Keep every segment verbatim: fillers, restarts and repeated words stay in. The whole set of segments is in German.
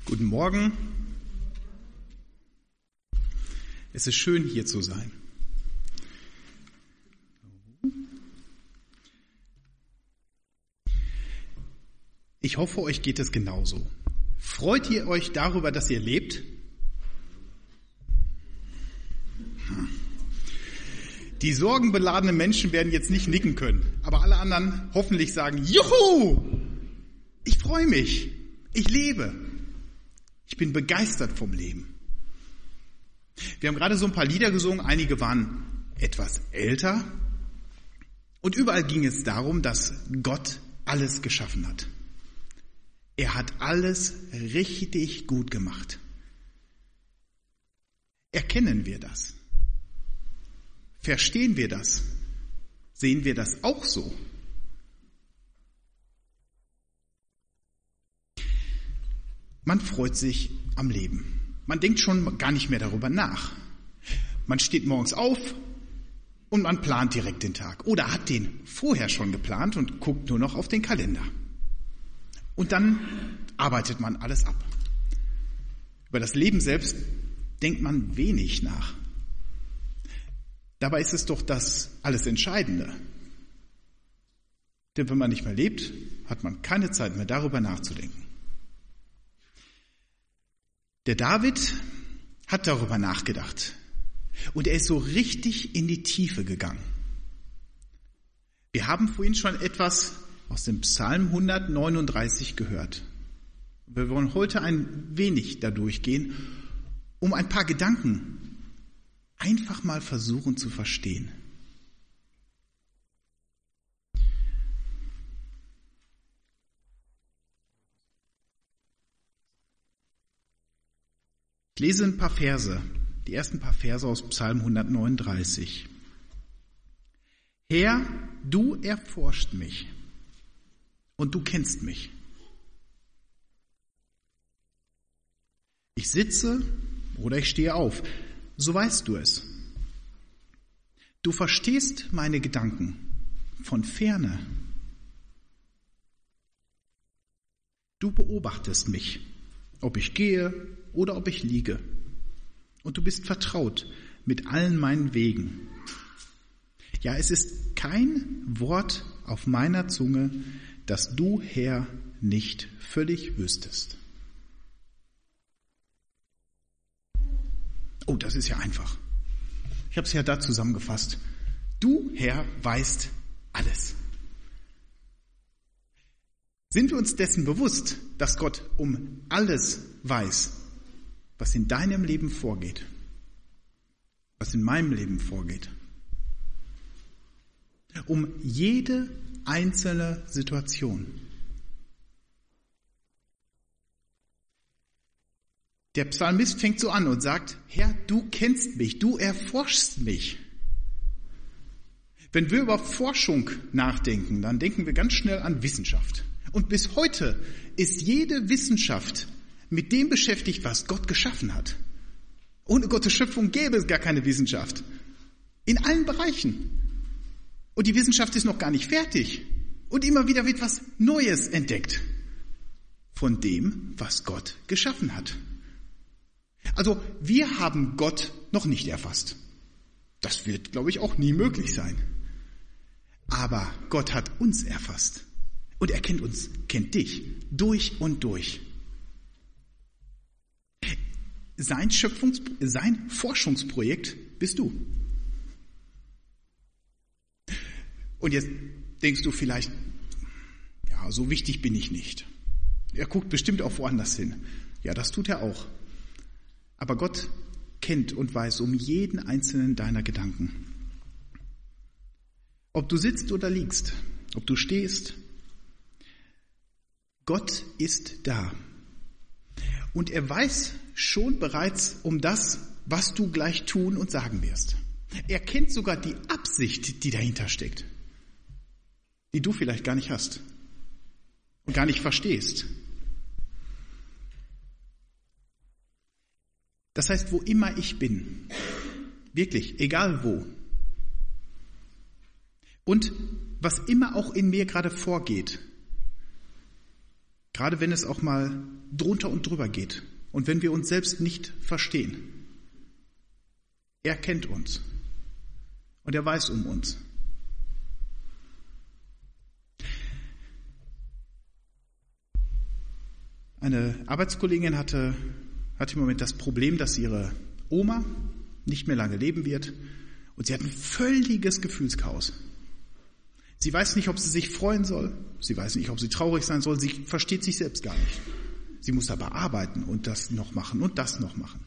Guten Morgen. Es ist schön, hier zu sein. Ich hoffe, euch geht es genauso. Freut ihr euch darüber, dass ihr lebt? Die sorgenbeladenen Menschen werden jetzt nicht nicken können, aber alle anderen hoffentlich sagen, Juhu! Ich freue mich. Ich lebe. Ich bin begeistert vom Leben. Wir haben gerade so ein paar Lieder gesungen, einige waren etwas älter und überall ging es darum, dass Gott alles geschaffen hat. Er hat alles richtig gut gemacht. Erkennen wir das? Verstehen wir das? Sehen wir das auch so? Man freut sich am Leben. Man denkt schon gar nicht mehr darüber nach. Man steht morgens auf und man plant direkt den Tag. Oder hat den vorher schon geplant und guckt nur noch auf den Kalender. Und dann arbeitet man alles ab. Über das Leben selbst denkt man wenig nach. Dabei ist es doch das alles Entscheidende. Denn wenn man nicht mehr lebt, hat man keine Zeit mehr darüber nachzudenken. Der David hat darüber nachgedacht und er ist so richtig in die Tiefe gegangen. Wir haben vorhin schon etwas aus dem Psalm hundertneununddreißig gehört. Wir wollen heute ein wenig da durchgehen, um ein paar Gedanken einfach mal versuchen zu verstehen. Ich lese ein paar Verse, die ersten paar Verse aus Psalm hundertneununddreißig. Herr, du erforscht mich und du kennst mich. Ich sitze oder ich stehe auf, so weißt du es. Du verstehst meine Gedanken von ferne. Du beobachtest mich, ob ich gehe oder ob ich liege. Und du bist vertraut mit allen meinen Wegen. Ja, es ist kein Wort auf meiner Zunge, das du, Herr, nicht völlig wüsstest. Oh, das ist ja einfach. Ich habe es ja da zusammengefasst. Du, Herr, weißt alles. Sind wir uns dessen bewusst, dass Gott um alles weiß, was in deinem Leben vorgeht, was in meinem Leben vorgeht? Um jede einzelne Situation. Der Psalmist fängt so an und sagt, Herr, du kennst mich, du erforschst mich. Wenn wir über Forschung nachdenken, dann denken wir ganz schnell an Wissenschaft. Und bis heute ist jede Wissenschaft mit dem beschäftigt, was Gott geschaffen hat. Ohne Gottes Schöpfung gäbe es gar keine Wissenschaft. In allen Bereichen. Und die Wissenschaft ist noch gar nicht fertig. Und immer wieder wird was Neues entdeckt. Von dem, was Gott geschaffen hat. Also wir haben Gott noch nicht erfasst. Das wird, glaube ich, auch nie möglich sein. Aber Gott hat uns erfasst. Und er kennt uns, kennt dich, durch und durch. Sein Schöpfungs-, sein Forschungsprojekt bist du. Und jetzt denkst du vielleicht, ja, so wichtig bin ich nicht. Er guckt bestimmt auch woanders hin. Ja, das tut er auch. Aber Gott kennt und weiß um jeden einzelnen deiner Gedanken. Ob du sitzt oder liegst, ob du stehst, Gott ist da. Und er weiß schon bereits um das, was du gleich tun und sagen wirst. Er kennt sogar die Absicht, die dahinter steckt, die du vielleicht gar nicht hast und gar nicht verstehst. Das heißt, wo immer ich bin, wirklich, egal wo, und was immer auch in mir gerade vorgeht, Gerade wenn es auch mal drunter und drüber geht und wenn wir uns selbst nicht verstehen. Er kennt uns und er weiß um uns. Eine Arbeitskollegin hatte, hatte im Moment das Problem, dass ihre Oma nicht mehr lange leben wird und sie hat ein völliges Gefühlschaos. Sie weiß nicht, ob sie sich freuen soll, sie weiß nicht, ob sie traurig sein soll, sie versteht sich selbst gar nicht. Sie muss aber arbeiten und das noch machen und das noch machen.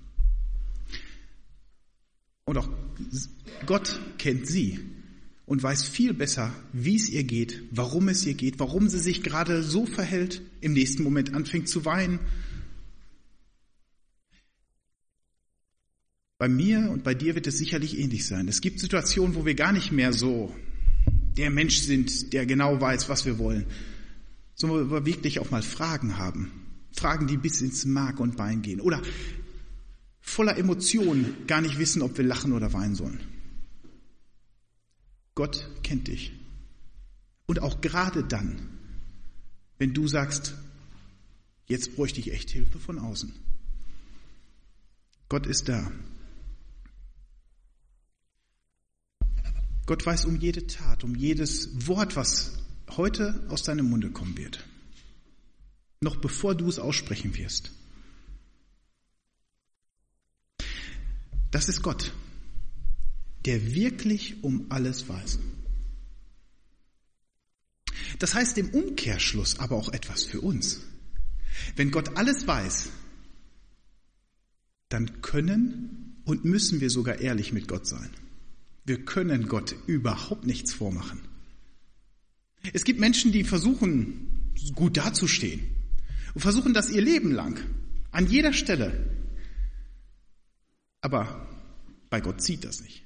Und auch Gott kennt sie und weiß viel besser, wie es ihr geht, warum es ihr geht, warum sie sich gerade so verhält, im nächsten Moment anfängt zu weinen. Bei mir und bei dir wird es sicherlich ähnlich sein. Es gibt Situationen, wo wir gar nicht mehr so der Mensch sind, der genau weiß, was wir wollen, sondern wo wir wirklich auch mal Fragen haben. Fragen, die bis ins Mark und Bein gehen. Oder voller Emotionen gar nicht wissen, ob wir lachen oder weinen sollen. Gott kennt dich. Und auch gerade dann, wenn du sagst, jetzt bräuchte ich echt Hilfe von außen. Gott ist da. Gott weiß um jede Tat, um jedes Wort, was heute aus deinem Munde kommen wird. Noch bevor du es aussprechen wirst. Das ist Gott, der wirklich um alles weiß. Das heißt im Umkehrschluss aber auch etwas für uns. Wenn Gott alles weiß, dann können und müssen wir sogar ehrlich mit Gott sein. Wir können Gott überhaupt nichts vormachen. Es gibt Menschen, die versuchen, gut dazustehen und versuchen das ihr Leben lang, an jeder Stelle. Aber bei Gott zieht das nicht.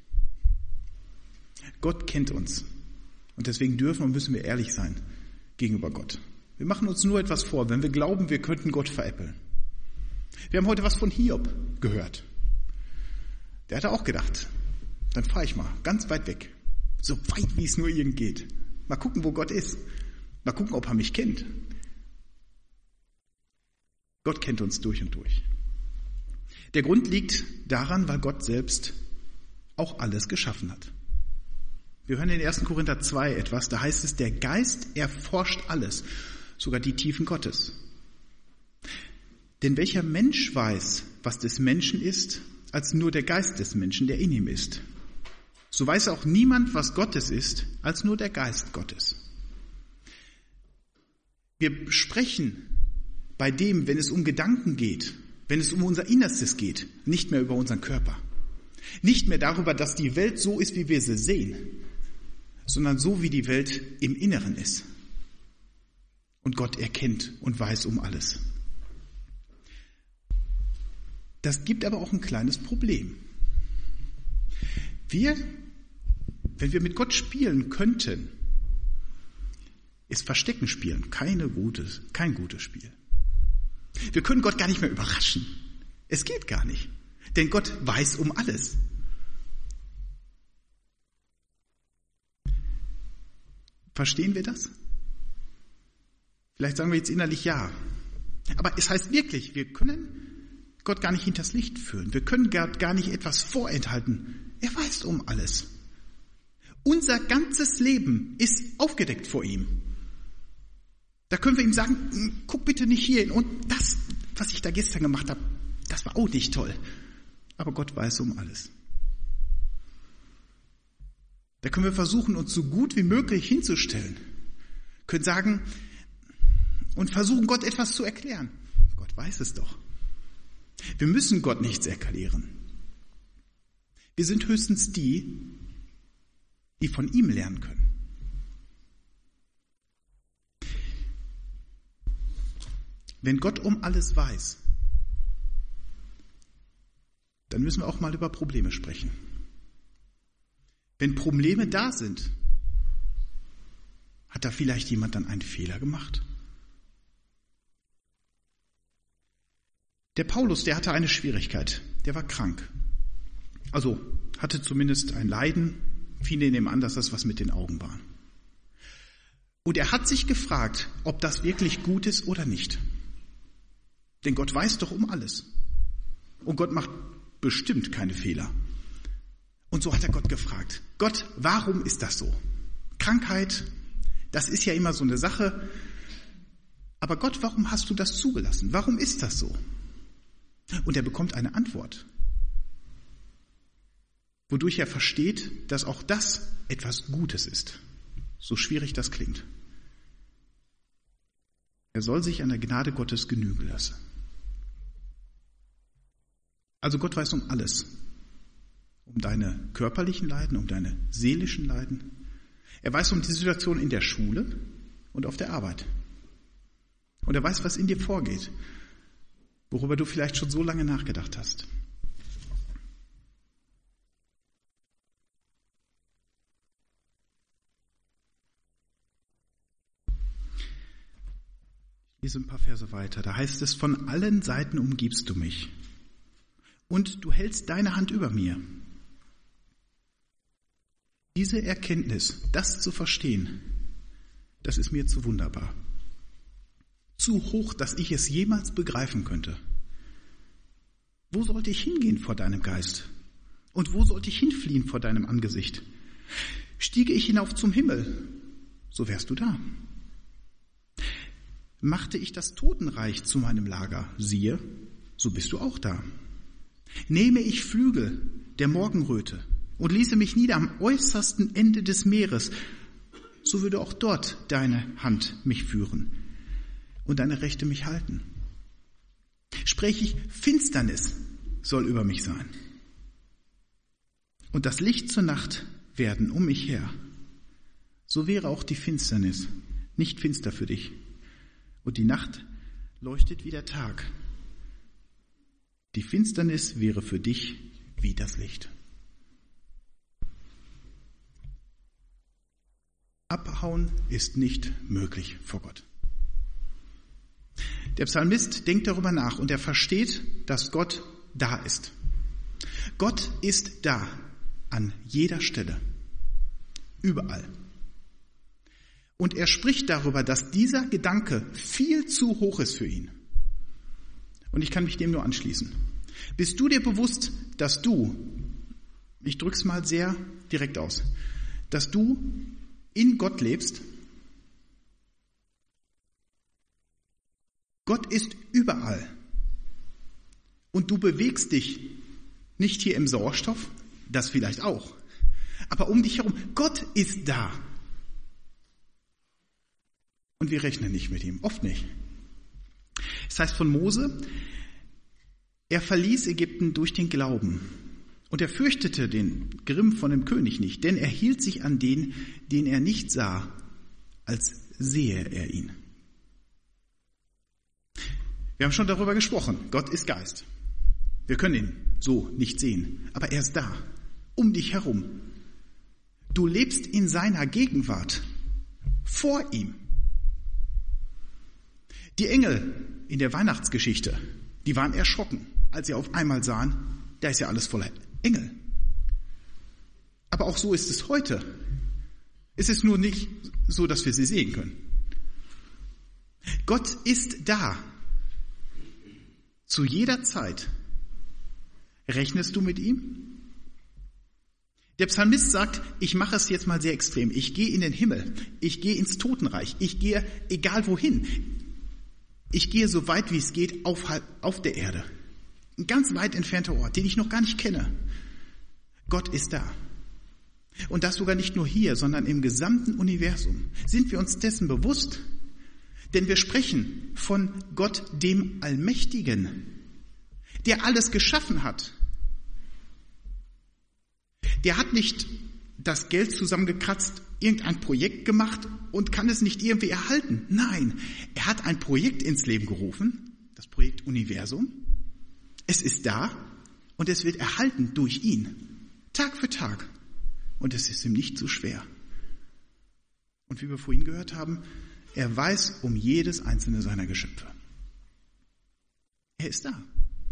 Gott kennt uns und deswegen dürfen und müssen wir ehrlich sein gegenüber Gott. Wir machen uns nur etwas vor, wenn wir glauben, wir könnten Gott veräppeln. Wir haben heute was von Hiob gehört. Der hatte auch gedacht, dann fahre ich mal ganz weit weg, so weit wie es nur irgend geht. Mal gucken, wo Gott ist. Mal gucken, ob er mich kennt. Gott kennt uns durch und durch. Der Grund liegt daran, weil Gott selbst auch alles geschaffen hat. Wir hören in ersten Korinther zwei etwas, da heißt es, der Geist erforscht alles, sogar die Tiefen Gottes. Denn welcher Mensch weiß, was des Menschen ist, als nur der Geist des Menschen, der in ihm ist? So weiß auch niemand, was Gottes ist, als nur der Geist Gottes. Wir sprechen bei dem, wenn es um Gedanken geht, wenn es um unser Innerstes geht, nicht mehr über unseren Körper. Nicht mehr darüber, dass die Welt so ist, wie wir sie sehen, sondern so, wie die Welt im Inneren ist. Und Gott erkennt und weiß um alles. Das gibt aber auch ein kleines Problem. Wir, wenn wir mit Gott spielen könnten, ist Verstecken spielen keine gutes, kein gutes Spiel. Wir können Gott gar nicht mehr überraschen. Es geht gar nicht. Denn Gott weiß um alles. Verstehen wir das? Vielleicht sagen wir jetzt innerlich ja. Aber es heißt wirklich, wir können Gott gar nicht hinters Licht führen. Wir können Gott gar nicht etwas vorenthalten. Er weiß um alles. Unser ganzes Leben ist aufgedeckt vor ihm. Da können wir ihm sagen, guck bitte nicht hier hin. Und das, was ich da gestern gemacht habe, das war auch nicht toll. Aber Gott weiß um alles. Da können wir versuchen, uns so gut wie möglich hinzustellen. Können sagen und versuchen, Gott etwas zu erklären. Gott weiß es doch. Wir müssen Gott nichts erklären. Wir sind höchstens die, die von ihm lernen können. Wenn Gott um alles weiß, dann müssen wir auch mal über Probleme sprechen. Wenn Probleme da sind, hat da vielleicht jemand dann einen Fehler gemacht? Der Paulus, der hatte eine Schwierigkeit. Der war krank. Also hatte zumindest ein Leiden. Viele nehmen an, dass das was mit den Augen war. Und er hat sich gefragt, ob das wirklich gut ist oder nicht. Denn Gott weiß doch um alles. Und Gott macht bestimmt keine Fehler. Und so hat er Gott gefragt, Gott, warum ist das so? Krankheit, das ist ja immer so eine Sache. Aber Gott, warum hast du das zugelassen? Warum ist das so? Und er bekommt eine Antwort, wodurch er versteht, dass auch das etwas Gutes ist, so schwierig das klingt. Er soll sich an der Gnade Gottes genügen lassen. Also Gott weiß um alles, um deine körperlichen Leiden, um deine seelischen Leiden. Er weiß um die Situation in der Schule und auf der Arbeit. Und er weiß, was in dir vorgeht, worüber du vielleicht schon so lange nachgedacht hast. Ich lese ein paar Verse weiter. Da heißt es, von allen Seiten umgibst du mich und du hältst deine Hand über mir. Diese Erkenntnis, das zu verstehen, das ist mir zu wunderbar. Zu hoch, dass ich es jemals begreifen könnte. Wo sollte ich hingehen vor deinem Geist? Und wo sollte ich hinfliehen vor deinem Angesicht? Stiege ich hinauf zum Himmel, so wärst du da. Machte ich das Totenreich zu meinem Lager, siehe, so bist du auch da. Nehme ich Flügel der Morgenröte und ließe mich nieder am äußersten Ende des Meeres, so würde auch dort deine Hand mich führen und deine Rechte mich halten. Spräche ich, Finsternis soll über mich sein und das Licht zur Nacht werden um mich her, so wäre auch die Finsternis nicht finster für dich und die Nacht leuchtet wie der Tag. Die Finsternis wäre für dich wie das Licht. Abhauen ist nicht möglich vor Gott. Der Psalmist denkt darüber nach und er versteht, dass Gott da ist. Gott ist da, an jeder Stelle, überall. Und er spricht darüber, dass dieser Gedanke viel zu hoch ist für ihn. Und ich kann mich dem nur anschließen. Bist du dir bewusst, dass du, ich drück's mal sehr direkt aus, dass du in Gott lebst? Gott ist überall. Und du bewegst dich nicht hier im Sauerstoff, das vielleicht auch, aber um dich herum. Gott ist da. Und wir rechnen nicht mit ihm, oft nicht. Es heißt von Mose, er verließ Ägypten durch den Glauben und er fürchtete den Grimm von dem König nicht, denn er hielt sich an den, den er nicht sah, als sehe er ihn. Wir haben schon darüber gesprochen, Gott ist Geist. Wir können ihn so nicht sehen, aber er ist da, um dich herum. Du lebst in seiner Gegenwart, vor ihm. Die Engel in der Weihnachtsgeschichte, die waren erschrocken, als sie auf einmal sahen, da ist ja alles voller Engel. Aber auch so ist es heute. Es ist nur nicht so, dass wir sie sehen können. Gott ist da. Zu jeder Zeit. Rechnest du mit ihm? Der Psalmist sagt, ich mache es jetzt mal sehr extrem. Ich gehe in den Himmel. Ich gehe ins Totenreich. Ich gehe egal wohin. Ich gehe so weit, wie es geht, auf, auf der Erde. Ein ganz weit entfernter Ort, den ich noch gar nicht kenne. Gott ist da. Und das sogar nicht nur hier, sondern im gesamten Universum. Sind wir uns dessen bewusst? Denn wir sprechen von Gott, dem Allmächtigen, der alles geschaffen hat. Der hat nicht das Geld zusammengekratzt, irgendein Projekt gemacht und kann es nicht irgendwie erhalten. Nein, er hat ein Projekt ins Leben gerufen, das Projekt Universum. Es ist da und es wird erhalten durch ihn, Tag für Tag. Und es ist ihm nicht zu schwer. Und wie wir vorhin gehört haben, er weiß um jedes einzelne seiner Geschöpfe. Er ist da.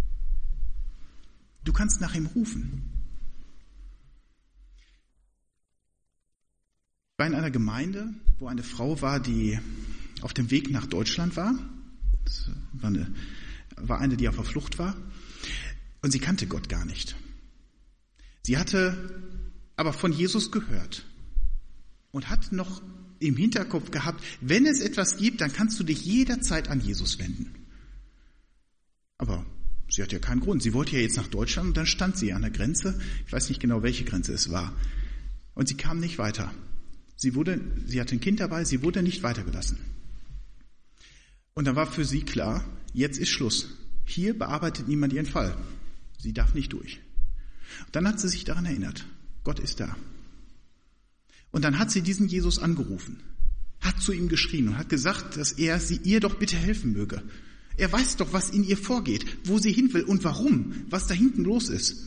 Du kannst nach ihm rufen. Ich war in einer Gemeinde, wo eine Frau war, die auf dem Weg nach Deutschland war. Das war eine, war eine, die auf der Flucht war. Und sie kannte Gott gar nicht. Sie hatte aber von Jesus gehört und hat noch im Hinterkopf gehabt, wenn es etwas gibt, dann kannst du dich jederzeit an Jesus wenden. Aber sie hatte ja keinen Grund. Sie wollte ja jetzt nach Deutschland und dann stand sie an der Grenze. Ich weiß nicht genau, welche Grenze es war. Und sie kam nicht weiter. Sie wurde, sie hatte ein Kind dabei, sie wurde nicht weitergelassen. Und dann war für sie klar, jetzt ist Schluss. Hier bearbeitet niemand ihren Fall. Sie darf nicht durch. Und dann hat sie sich daran erinnert, Gott ist da. Und dann hat sie diesen Jesus angerufen, hat zu ihm geschrien und hat gesagt, dass er sie ihr doch bitte helfen möge. Er weiß doch, was in ihr vorgeht, wo sie hin will und warum, was da hinten los ist.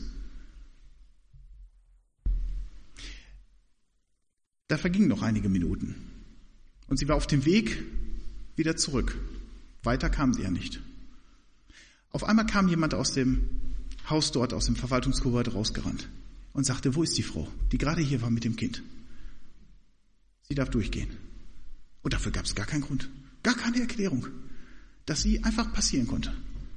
Da vergingen noch einige Minuten und sie war auf dem Weg wieder zurück. Weiter kam sie ja nicht. Auf einmal kam jemand aus dem Haus dort, aus dem Verwaltungsgebäude rausgerannt und sagte, wo ist die Frau, die gerade hier war mit dem Kind? Sie darf durchgehen. Und dafür gab es gar keinen Grund, gar keine Erklärung, dass sie einfach passieren konnte.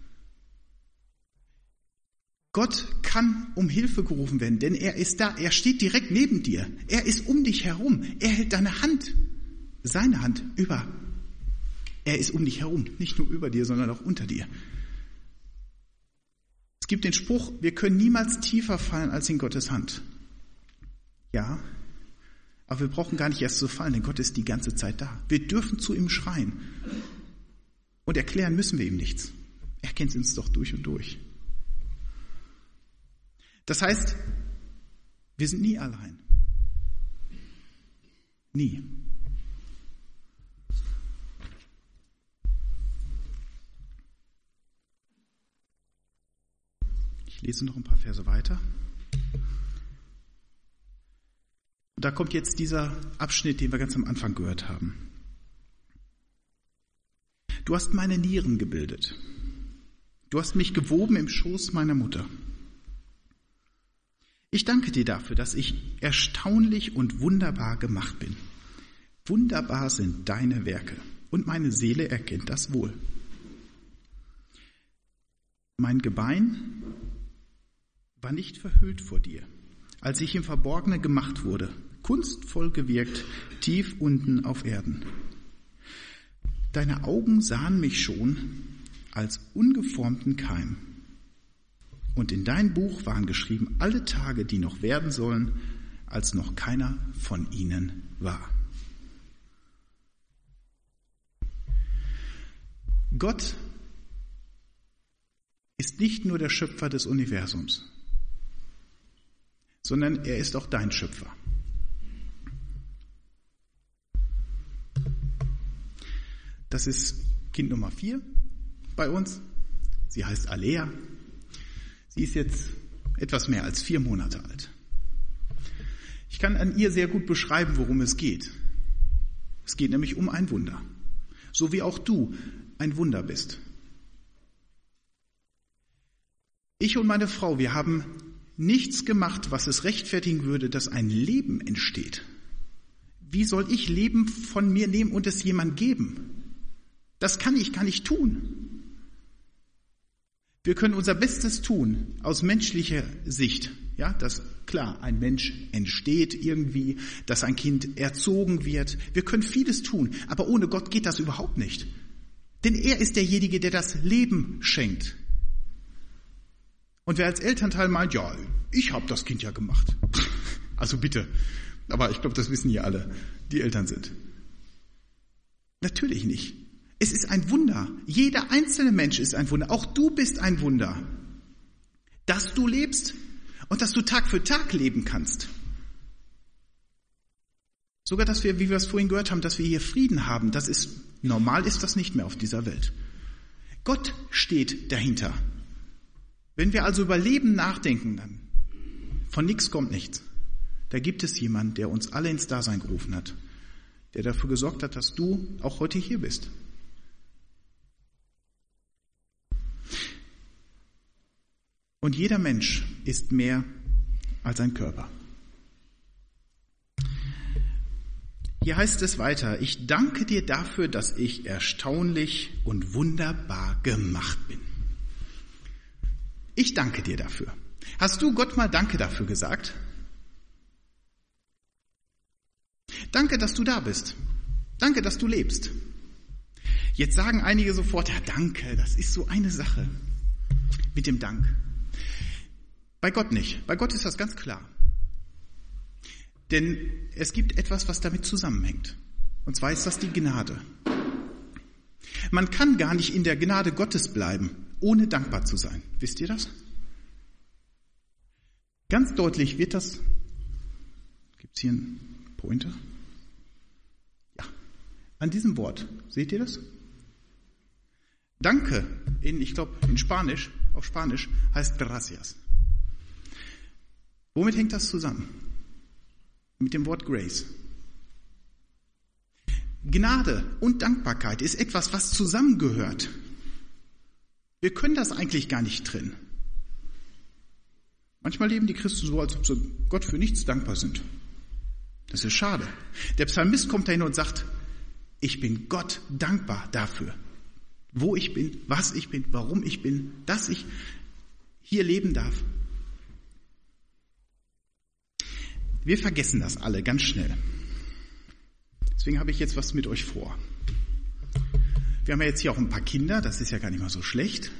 Gott kann um Hilfe gerufen werden, denn er ist da, er steht direkt neben dir, er ist um dich herum, er hält deine Hand, seine Hand über. Er ist um dich herum, nicht nur über dir, sondern auch unter dir. Es gibt den Spruch, wir können niemals tiefer fallen als in Gottes Hand. Ja, aber wir brauchen gar nicht erst zu fallen, denn Gott ist die ganze Zeit da. Wir dürfen zu ihm schreien. Und erklären müssen wir ihm nichts. Er kennt uns doch durch und durch. Das heißt, wir sind nie allein. Nie. Ich lese noch ein paar Verse weiter. Und da kommt jetzt dieser Abschnitt, den wir ganz am Anfang gehört haben. Du hast meine Nieren gebildet. Du hast mich gewoben im Schoß meiner Mutter. Ich danke dir dafür, dass ich erstaunlich und wunderbar gemacht bin. Wunderbar sind deine Werke und meine Seele erkennt das wohl. Mein Gebein war nicht verhüllt vor dir, als ich im Verborgenen gemacht wurde, kunstvoll gewirkt, tief unten auf Erden. Deine Augen sahen mich schon als ungeformten Keim. Und in dein Buch waren geschrieben alle Tage, die noch werden sollen, als noch keiner von ihnen war. Gott ist nicht nur der Schöpfer des Universums, sondern er ist auch dein Schöpfer. Das ist Kind Nummer vier bei uns. Sie heißt Alea. Sie ist jetzt etwas mehr als vier Monate alt. Ich kann an ihr sehr gut beschreiben, worum es geht. Es geht nämlich um ein Wunder. So wie auch du ein Wunder bist. Ich und meine Frau, wir haben nichts gemacht, was es rechtfertigen würde, dass ein Leben entsteht. Wie soll ich Leben von mir nehmen und es jemand geben? Das kann ich gar nicht tun. Wir können unser Bestes tun aus menschlicher Sicht. Ja, dass klar, ein Mensch entsteht irgendwie, dass ein Kind erzogen wird. Wir können vieles tun, aber ohne Gott geht das überhaupt nicht. Denn er ist derjenige, der das Leben schenkt. Und wer als Elternteil meint, ja, ich habe das Kind ja gemacht. Also bitte. Aber ich glaube, das wissen hier alle, die Eltern sind. Natürlich nicht. Es ist ein Wunder. Jeder einzelne Mensch ist ein Wunder. Auch du bist ein Wunder. Dass du lebst und dass du Tag für Tag leben kannst. Sogar, dass wir, wie wir es vorhin gehört haben, dass wir hier Frieden haben, das ist, normal ist das nicht mehr auf dieser Welt. Gott steht dahinter. Wenn wir also über Leben nachdenken, dann von nichts kommt nichts. Da gibt es jemanden, der uns alle ins Dasein gerufen hat, der dafür gesorgt hat, dass du auch heute hier bist. Und jeder Mensch ist mehr als ein Körper. Hier heißt es weiter, ich danke dir dafür, dass ich erstaunlich und wunderbar gemacht bin. Ich danke dir dafür. Hast du Gott mal Danke dafür gesagt? Danke, dass du da bist. Danke, dass du lebst. Jetzt sagen einige sofort, ja danke, das ist so eine Sache mit dem Dank. Bei Gott nicht. Bei Gott ist das ganz klar. Denn es gibt etwas, was damit zusammenhängt. Und zwar ist das die Gnade. Man kann gar nicht in der Gnade Gottes bleiben, ohne dankbar zu sein. Wisst ihr das? Ganz deutlich wird das. Gibt es hier einen Pointer? Ja. An diesem Wort. Seht ihr das? Danke, in, ich glaube in Spanisch, auf Spanisch, heißt gracias. Womit hängt das zusammen? Mit dem Wort Grace. Gnade und Dankbarkeit ist etwas, was zusammengehört. Wir können das eigentlich gar nicht trennen. Manchmal leben die Christen so, als ob sie Gott für nichts dankbar sind. Das ist schade. Der Psalmist kommt dahin und sagt, ich bin Gott dankbar dafür, wo ich bin, was ich bin, warum ich bin, dass ich hier leben darf. Wir vergessen das alle ganz schnell. Deswegen habe ich jetzt was mit euch vor. Wir haben ja jetzt hier auch ein paar Kinder, das ist ja gar nicht mal so schlecht.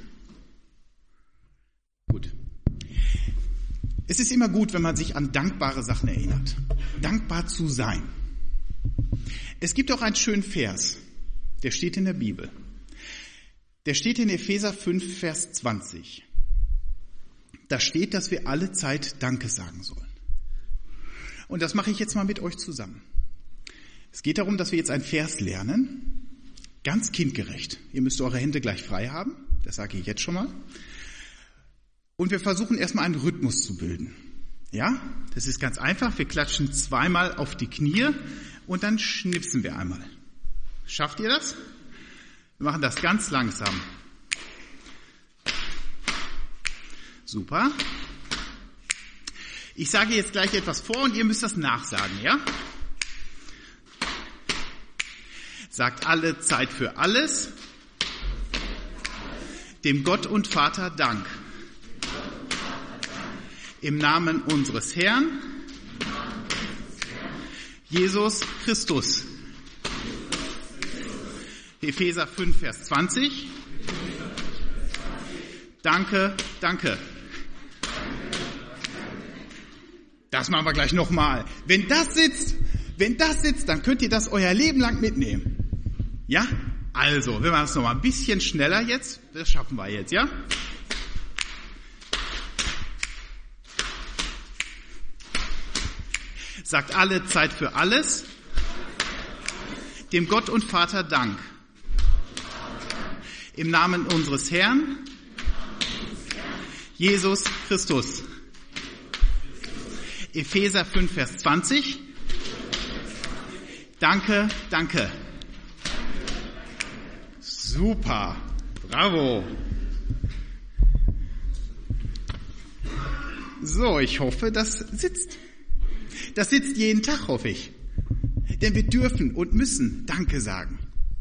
Gut. Es ist immer gut, wenn man sich an dankbare Sachen erinnert. Dankbar zu sein. Es gibt auch einen schönen Vers, der steht in der Bibel. Der steht in Epheser fünf, Vers zwanzig. Da steht, dass wir alle Zeit Danke sagen sollen. Und das mache ich jetzt mal mit euch zusammen. Es geht darum, dass wir jetzt einen Vers lernen, ganz kindgerecht. Ihr müsst eure Hände gleich frei haben, das sage ich jetzt schon mal. Und wir versuchen erstmal einen Rhythmus zu bilden. Ja, das ist ganz einfach. Wir klatschen zweimal auf die Knie und dann schnipsen wir einmal. Schafft ihr das? Wir machen das ganz langsam. Super. Ich sage jetzt gleich etwas vor und ihr müsst das nachsagen, ja? Sagt alle Zeit für alles, dem Gott und Vater Dank. Im Namen unseres Herrn, Jesus Christus. Epheser fünf, Vers zwanzig. Danke, danke. Das machen wir gleich nochmal. Wenn das sitzt, wenn das sitzt, dann könnt ihr das euer Leben lang mitnehmen. Ja? Also, wir machen es nochmal ein bisschen schneller jetzt. Das schaffen wir jetzt, ja? Sagt alle Zeit für alles, dem Gott und Vater Dank. Im Namen unseres Herrn, Jesus Christus. Epheser fünf, Vers zwanzig. Danke, danke. Super, bravo. So, ich hoffe, das sitzt. Das sitzt jeden Tag, hoffe ich. Denn wir dürfen und müssen Danke sagen.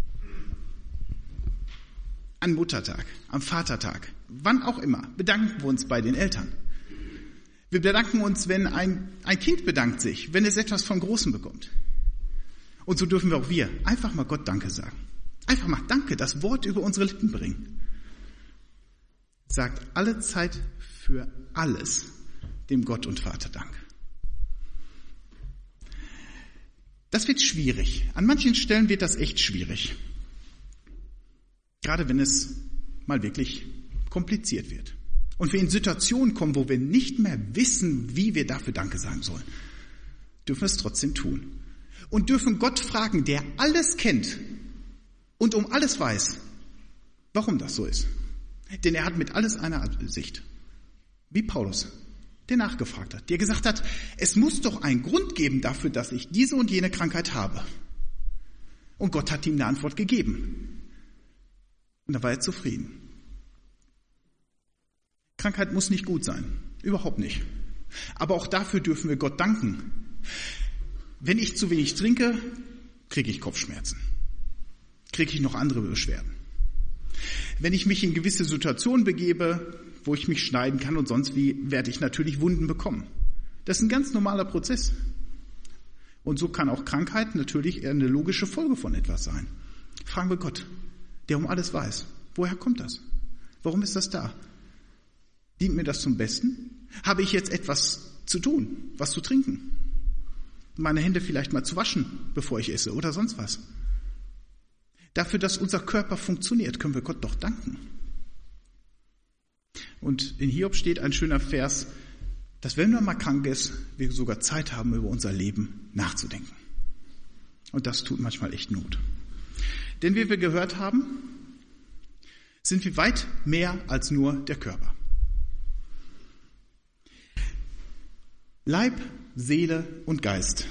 An Muttertag, am Vatertag, wann auch immer, bedanken wir uns bei den Eltern. Wir bedanken uns, wenn ein, ein Kind bedankt sich, wenn es etwas vom Großen bekommt. Und so dürfen wir auch wir einfach mal Gott Danke sagen. Einfach mal Danke, das Wort über unsere Lippen bringen. Sagt alle Zeit für alles dem Gott und Vater Dank. Das wird schwierig. An manchen Stellen wird das echt schwierig. Gerade wenn es mal wirklich kompliziert wird. Und wir in Situationen kommen, wo wir nicht mehr wissen, wie wir dafür Danke sagen sollen, dürfen wir es trotzdem tun. Und dürfen Gott fragen, der alles kennt und um alles weiß, warum das so ist. Denn er hat mit alles eine Sicht. Wie Paulus, der nachgefragt hat, der gesagt hat, es muss doch einen Grund geben dafür, dass ich diese und jene Krankheit habe. Und Gott hat ihm eine Antwort gegeben. Und da war er zufrieden. Krankheit muss nicht gut sein. Überhaupt nicht. Aber auch dafür dürfen wir Gott danken. Wenn ich zu wenig trinke, kriege ich Kopfschmerzen, kriege ich noch andere Beschwerden. Wenn ich mich in gewisse Situationen begebe, wo ich mich schneiden kann und sonst wie, werde ich natürlich Wunden bekommen. Das ist ein ganz normaler Prozess. Und so kann auch Krankheit natürlich eine logische Folge von etwas sein. Fragen wir Gott, der um alles weiß. Woher kommt das? Warum ist das da? Dient mir das zum Besten? Habe ich jetzt etwas zu tun, was zu trinken? Meine Hände vielleicht mal zu waschen, bevor ich esse oder sonst was? Dafür, dass unser Körper funktioniert, können wir Gott doch danken. Und in Hiob steht ein schöner Vers, dass wenn man mal krank ist, wir sogar Zeit haben, über unser Leben nachzudenken. Und das tut manchmal echt Not. Denn wie wir gehört haben, sind wir weit mehr als nur der Körper. Leib, Seele und Geist.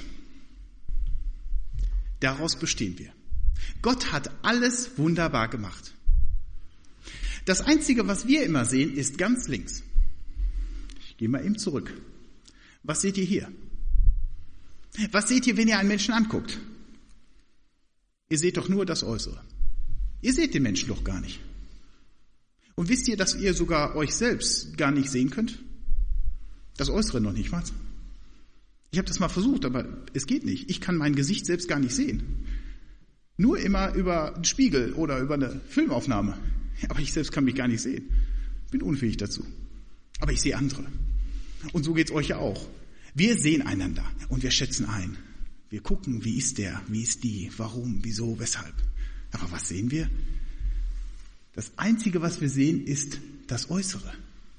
Daraus bestehen wir. Gott hat alles wunderbar gemacht. Das Einzige, was wir immer sehen, ist ganz links. Ich gehe mal eben zurück. Was seht ihr hier? Was seht ihr, wenn ihr einen Menschen anguckt? Ihr seht doch nur das Äußere. Ihr seht den Menschen doch gar nicht. Und wisst ihr, dass ihr sogar euch selbst gar nicht sehen könnt? Das Äußere noch nicht mal. Ich habe das mal versucht, aber es geht nicht. Ich kann mein Gesicht selbst gar nicht sehen. Nur immer über einen Spiegel oder über eine Filmaufnahme. Aber ich selbst kann mich gar nicht sehen. Bin unfähig dazu. Aber ich sehe andere. Und so geht's euch ja auch. Wir sehen einander und wir schätzen ein. Wir gucken, wie ist der, wie ist die, warum, wieso, weshalb. Aber was sehen wir? Das Einzige, was wir sehen, ist das Äußere.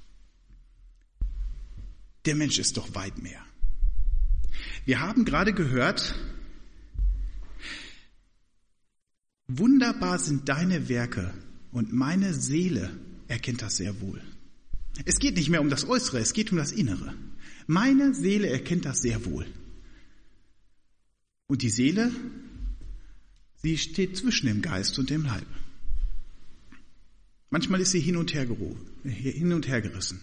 Der Mensch ist doch weit mehr. Wir haben gerade gehört, wunderbar sind deine Werke und meine Seele erkennt das sehr wohl. Es geht nicht mehr um das Äußere, es geht um das Innere. Meine Seele erkennt das sehr wohl. Und die Seele, sie steht zwischen dem Geist und dem Leib. Manchmal ist sie hin und her, hin und her gerissen.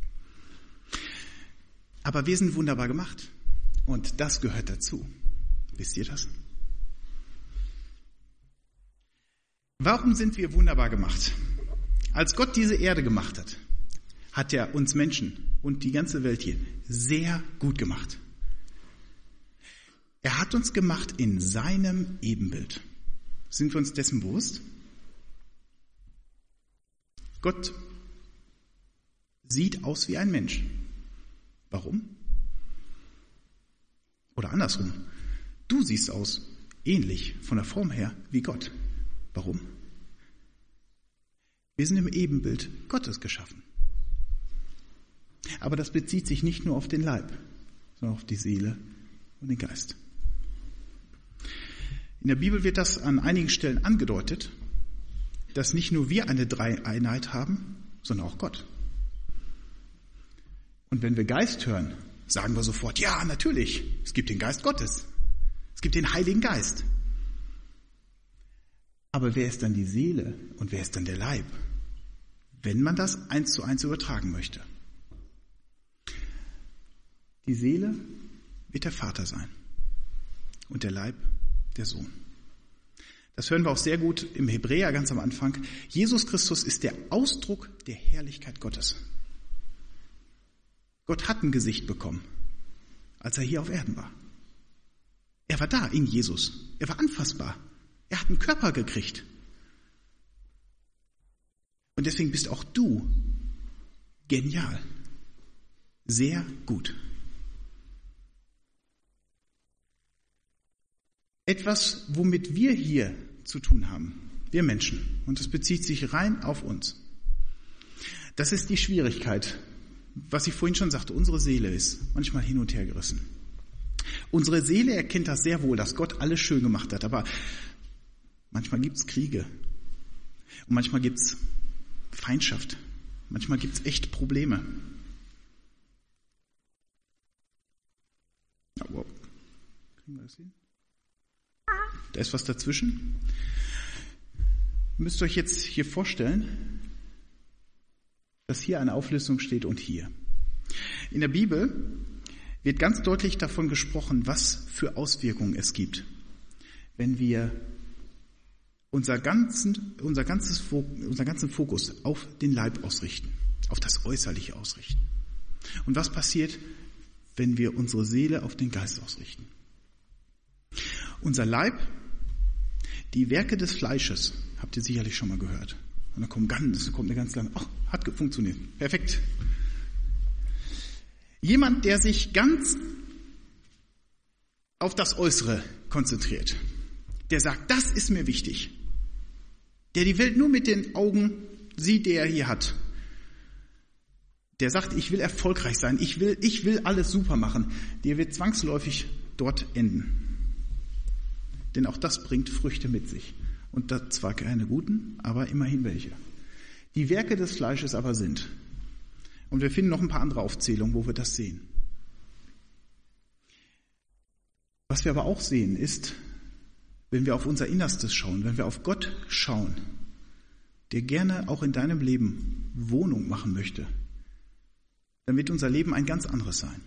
Aber wir sind wunderbar gemacht. Und das gehört dazu. Wisst ihr das? Warum sind wir wunderbar gemacht? Als Gott diese Erde gemacht hat, hat er uns Menschen und die ganze Welt hier sehr gut gemacht. Er hat uns gemacht in seinem Ebenbild. Sind wir uns dessen bewusst? Gott sieht aus wie ein Mensch. Warum? Oder andersrum. Du siehst aus, ähnlich von der Form her, wie Gott. Warum? Wir sind im Ebenbild Gottes geschaffen. Aber das bezieht sich nicht nur auf den Leib, sondern auf die Seele und den Geist. In der Bibel wird das an einigen Stellen angedeutet, dass nicht nur wir eine Dreieinheit haben, sondern auch Gott. Und wenn wir Geist hören, sagen wir sofort, ja, natürlich, es gibt den Geist Gottes. Es gibt den Heiligen Geist. Aber wer ist dann die Seele und wer ist dann der Leib? Wenn man das eins zu eins übertragen möchte. Die Seele wird der Vater sein und der Leib der Sohn. Das hören wir auch sehr gut im Hebräer ganz am Anfang. Jesus Christus ist der Ausdruck der Herrlichkeit Gottes. Gott hat ein Gesicht bekommen, als er hier auf Erden war. Er war da in Jesus. Er war anfassbar. Er hat einen Körper gekriegt. Und deswegen bist auch du genial. Sehr gut. Etwas, womit wir hier zu tun haben, wir Menschen, und es bezieht sich rein auf uns. Das ist die Schwierigkeit, was ich vorhin schon sagte, unsere Seele ist manchmal hin und her gerissen. Unsere Seele erkennt das sehr wohl, dass Gott alles schön gemacht hat, aber manchmal gibt es Kriege und manchmal gibt es Feindschaft, manchmal gibt es echt Probleme. Oh, wow. Kriegen wir das hin? Da ist was dazwischen. Ihr müsst euch jetzt hier vorstellen, dass hier eine Auflistung steht und hier. In der Bibel wird ganz deutlich davon gesprochen, was für Auswirkungen es gibt, wenn wir unser, ganzen, unser, ganzes, unser ganzen Fokus auf den Leib ausrichten, auf das Äußerliche ausrichten. Und was passiert, wenn wir unsere Seele auf den Geist ausrichten? Unser Leib, die Werke des Fleisches, habt ihr sicherlich schon mal gehört. Und dann kommt, ganz, kommt eine ganz lange, ach, hat funktioniert, perfekt. Jemand, der sich ganz auf das Äußere konzentriert, der sagt, das ist mir wichtig, der die Welt nur mit den Augen sieht, die er hier hat, der sagt, ich will erfolgreich sein, ich will, ich will alles super machen, der wird zwangsläufig dort enden. Denn auch das bringt Früchte mit sich. Und das zwar keine guten, aber immerhin welche. Die Werke des Fleisches aber sind. Und wir finden noch ein paar andere Aufzählungen, wo wir das sehen. Was wir aber auch sehen, ist, wenn wir auf unser Innerstes schauen, wenn wir auf Gott schauen, der gerne auch in deinem Leben Wohnung machen möchte, dann wird unser Leben ein ganz anderes sein.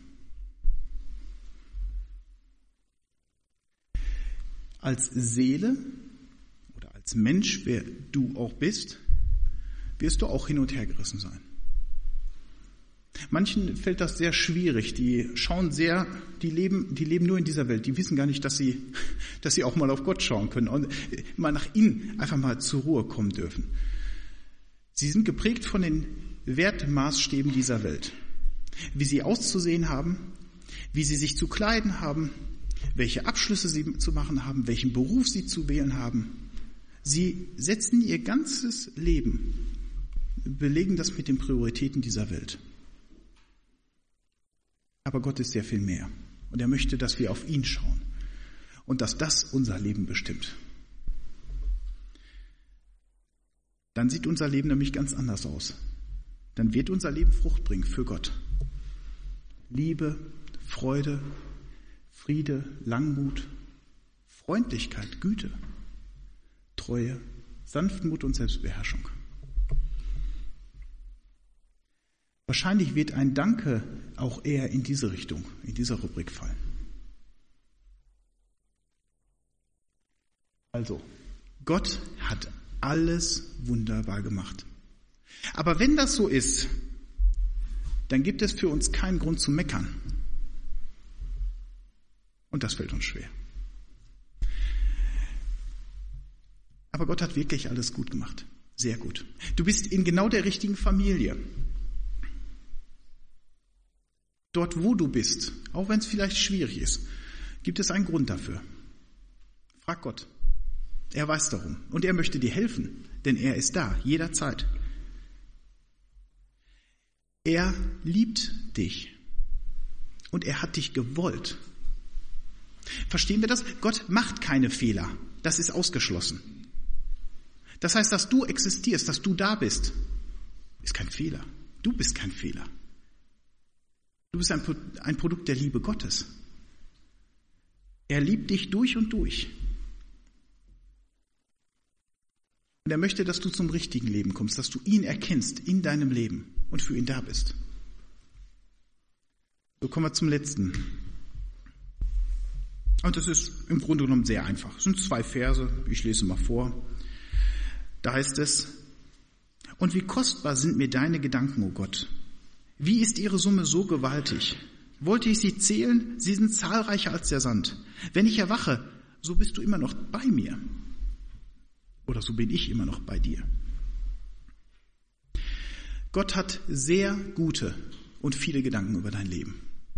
Als Seele oder als Mensch, wer du auch bist, wirst du auch hin und her gerissen sein. Manchen fällt das sehr schwierig, die schauen sehr, die leben, die leben nur in dieser Welt, die wissen gar nicht, dass sie, dass sie auch mal auf Gott schauen können und mal nach innen einfach mal zur Ruhe kommen dürfen. Sie sind geprägt von den Wertmaßstäben dieser Welt. Wie sie auszusehen haben, wie sie sich zu kleiden haben, welche Abschlüsse sie zu machen haben, welchen Beruf sie zu wählen haben. Sie setzen ihr ganzes Leben, belegen das mit den Prioritäten dieser Welt. Aber Gott ist sehr viel mehr. Und er möchte, dass wir auf ihn schauen und dass das unser Leben bestimmt. Dann sieht unser Leben nämlich ganz anders aus. Dann wird unser Leben Frucht bringen für Gott. Liebe, Freude, Friede, Langmut, Freundlichkeit, Güte, Treue, Sanftmut und Selbstbeherrschung. Wahrscheinlich wird ein Danke auch eher in diese Richtung, in dieser Rubrik fallen. Also, Gott hat alles wunderbar gemacht. Aber wenn das so ist, dann gibt es für uns keinen Grund zu meckern. Und das fällt uns schwer. Aber Gott hat wirklich alles gut gemacht. Sehr gut. Du bist in genau der richtigen Familie. Dort, wo du bist, auch wenn es vielleicht schwierig ist, gibt es einen Grund dafür. Frag Gott. Er weiß darum. Und er möchte dir helfen, denn er ist da, jederzeit. Er liebt dich. Und er hat dich gewollt. Verstehen wir das? Gott macht keine Fehler. Das ist ausgeschlossen. Das heißt, dass du existierst, dass du da bist, ist kein Fehler. Du bist kein Fehler. Du bist ein, ein Produkt der Liebe Gottes. Er liebt dich durch und durch. Und er möchte, dass du zum richtigen Leben kommst, dass du ihn erkennst in deinem Leben und für ihn da bist. So kommen wir zum letzten. Und das ist im Grunde genommen sehr einfach. Es sind zwei Verse, ich lese mal vor. Da heißt es, und wie kostbar sind mir deine Gedanken, o Gott. Wie ist ihre Summe so gewaltig? Wollte ich sie zählen, sie sind zahlreicher als der Sand. Wenn ich erwache, so bist du immer noch bei mir. Oder so bin ich immer noch bei dir. Gott hat sehr gute und viele Gedanken über dein Leben.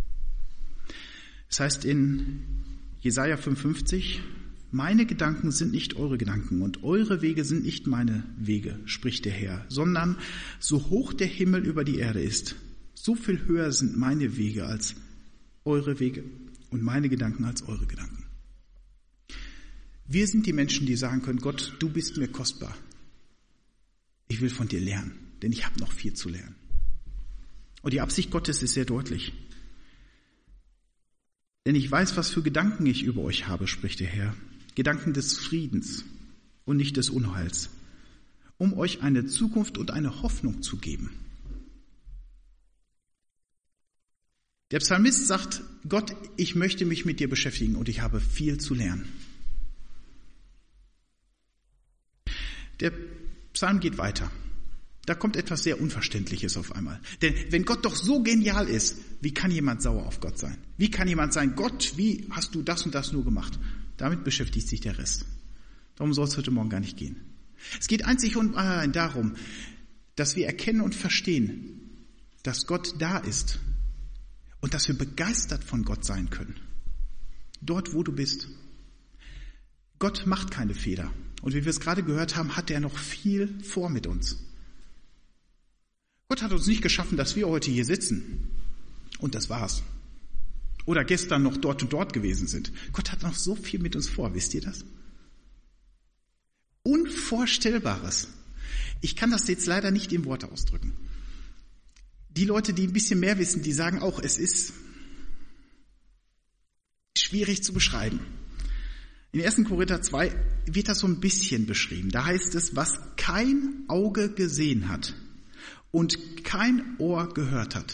Es heißt in Jesaja fünfundfünfzig, meine Gedanken sind nicht eure Gedanken und eure Wege sind nicht meine Wege, spricht der Herr, sondern so hoch der Himmel über die Erde ist, so viel höher sind meine Wege als eure Wege und meine Gedanken als eure Gedanken. Wir sind die Menschen, die sagen können, Gott, du bist mir kostbar. Ich will von dir lernen, denn ich habe noch viel zu lernen. Und die Absicht Gottes ist sehr deutlich. Denn ich weiß, was für Gedanken ich über euch habe, spricht der Herr. Gedanken des Friedens und nicht des Unheils, um euch eine Zukunft und eine Hoffnung zu geben. Der Psalmist sagt, Gott, ich möchte mich mit dir beschäftigen und ich habe viel zu lernen. Der Psalm geht weiter. Da kommt etwas sehr Unverständliches auf einmal. Denn wenn Gott doch so genial ist, wie kann jemand sauer auf Gott sein? Wie kann jemand sagen, Gott, wie hast du das und das nur gemacht? Damit beschäftigt sich der Rest. Darum soll es heute Morgen gar nicht gehen. Es geht einzig und allein darum, dass wir erkennen und verstehen, dass Gott da ist und dass wir begeistert von Gott sein können. Dort, wo du bist. Gott macht keine Fehler. Und wie wir es gerade gehört haben, hat er noch viel vor mit uns. Gott hat uns nicht geschaffen, dass wir heute hier sitzen. Und das war's. Oder gestern noch dort und dort gewesen sind. Gott hat noch so viel mit uns vor. Wisst ihr das? Unvorstellbares. Ich kann das jetzt leider nicht in Worte ausdrücken. Die Leute, die ein bisschen mehr wissen, die sagen auch, es ist schwierig zu beschreiben. In ersten Korinther zwei wird das so ein bisschen beschrieben. Da heißt es, was kein Auge gesehen hat und kein Ohr gehört hat,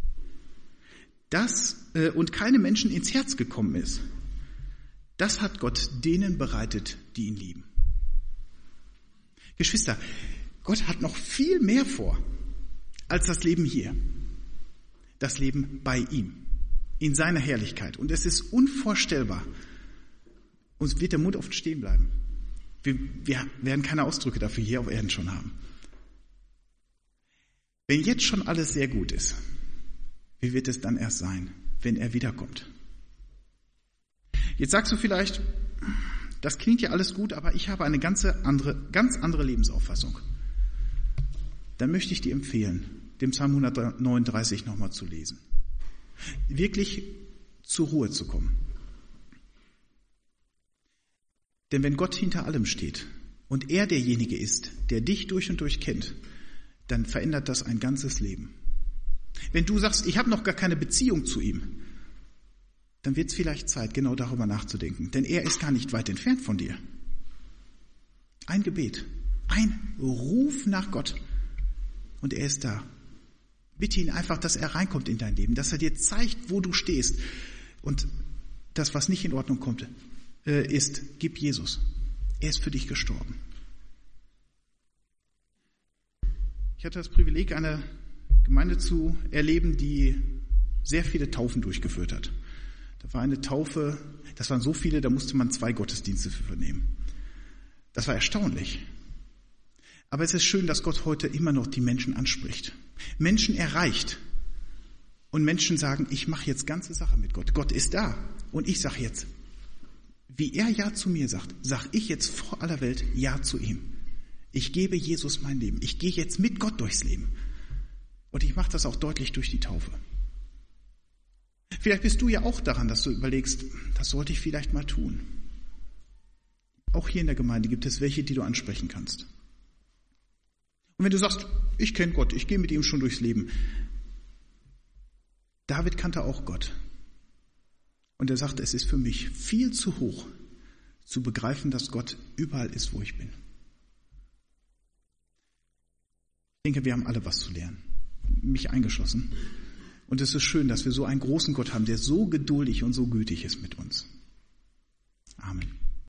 das äh, und keine Menschen ins Herz gekommen ist, das hat Gott denen bereitet, die ihn lieben. Geschwister, Gott hat noch viel mehr vor als das Leben hier. Das Leben bei ihm, in seiner Herrlichkeit. Und es ist unvorstellbar. Uns wird der Mund oft stehen bleiben. Wir, wir werden keine Ausdrücke dafür hier auf Erden schon haben. Wenn jetzt schon alles sehr gut ist, wie wird es dann erst sein, wenn er wiederkommt? Jetzt sagst du vielleicht, das klingt ja alles gut, aber ich habe eine ganze andere, ganz andere Lebensauffassung. Dann möchte ich dir empfehlen, den Psalm hundertneununddreißig nochmal zu lesen. Wirklich zur Ruhe zu kommen. Denn wenn Gott hinter allem steht und er derjenige ist, der dich durch und durch kennt, dann verändert das ein ganzes Leben. Wenn du sagst, ich habe noch gar keine Beziehung zu ihm, dann wird es vielleicht Zeit, genau darüber nachzudenken. Denn er ist gar nicht weit entfernt von dir. Ein Gebet, ein Ruf nach Gott und er ist da. Bitte ihn einfach, dass er reinkommt in dein Leben, dass er dir zeigt, wo du stehst. Und das, was nicht in Ordnung kommt, äh, ist, gib Jesus. Er ist für dich gestorben. Ich hatte das Privileg, eine Gemeinde zu erleben, die sehr viele Taufen durchgeführt hat. Da war eine Taufe, das waren so viele, da musste man zwei Gottesdienste für vernehmen. Das war erstaunlich. Aber es ist schön, dass Gott heute immer noch die Menschen anspricht. Menschen erreicht. Und Menschen sagen, ich mache jetzt ganze Sache mit Gott. Gott ist da. Und ich sage jetzt, wie er Ja zu mir sagt, sage ich jetzt vor aller Welt Ja zu ihm. Ich gebe Jesus mein Leben. Ich gehe jetzt mit Gott durchs Leben. Und ich mache das auch deutlich durch die Taufe. Vielleicht bist du ja auch daran, dass du überlegst, das sollte ich vielleicht mal tun. Auch hier in der Gemeinde gibt es welche, die du ansprechen kannst. Und wenn du sagst, ich kenne Gott, ich gehe mit ihm schon durchs Leben. David kannte auch Gott. Und er sagte, es ist für mich viel zu hoch, zu begreifen, dass Gott überall ist, wo ich bin. Ich denke, wir haben alle was zu lernen, mich eingeschlossen. Und es ist schön, dass wir so einen großen Gott haben, der so geduldig und so gütig ist mit uns.